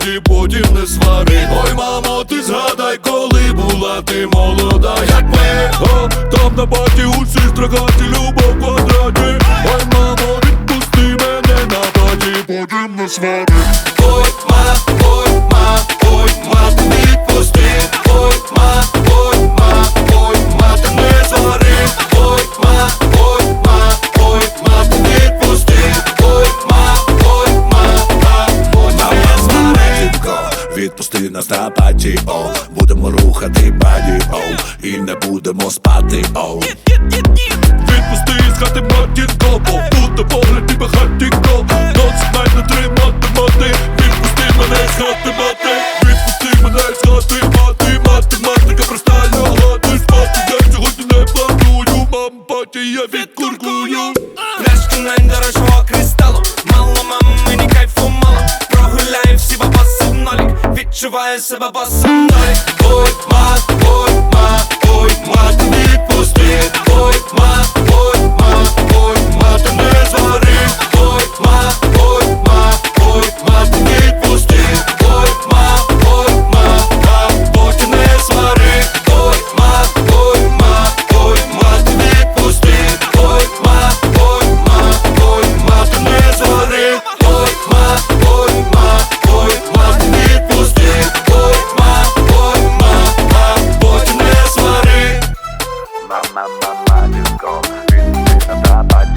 паті, потім не свари. Ой, мамо, ти згадай, коли була ти молода, як ми. О, там на паті усі страгаті, любов в квадраті. Ой, мамо, відпусти мене на паті, потім не свари. Ой, ма, ой, ма, ой, ма, ти відпусти. Ой, ма, ой, ма, ой, ма, ти не свари. Ой, ма, ой, ма, ой, ма, ти відпусти. Ой, ма, ой, ма, ой, ма, не свари. Відпусти нас на паті, о, будемо рухати баді, о, і не будемо спати, о. Відпусти з хати матінко, побути погляд і багатінко. Досить най не тримати мати. Відпусти мене з хати мати. Відпусти мене з хати мати. Математика проста лягати спати. Я сьогодні не планую, мам, паті, я відкуркую. Пляшка найдорожчого кристалу. Мало мамині кайфу мало. Прогуляю всі бабаси в нолік. Відчуваю себе басом долі. Ой, ма, ой, ма, ой, ма, ти відпусти. Ой, ма, ой, ма, ой, ма, ти не свари. Ой, ма, ой, ма, ой, ма, ти відпусти. Ой, ма, ой, ма, потім не свари. Ой, ма, ой, ма, ой, ма, ти відпусти. Ой, ма, ой, ма, ой, ма, ти не свари. Ой, ма, ой, ма, ой, ма, ти відпусти. Ой, ма, ой, ма, потім не свари. Мама, дівко, відпусти на паті.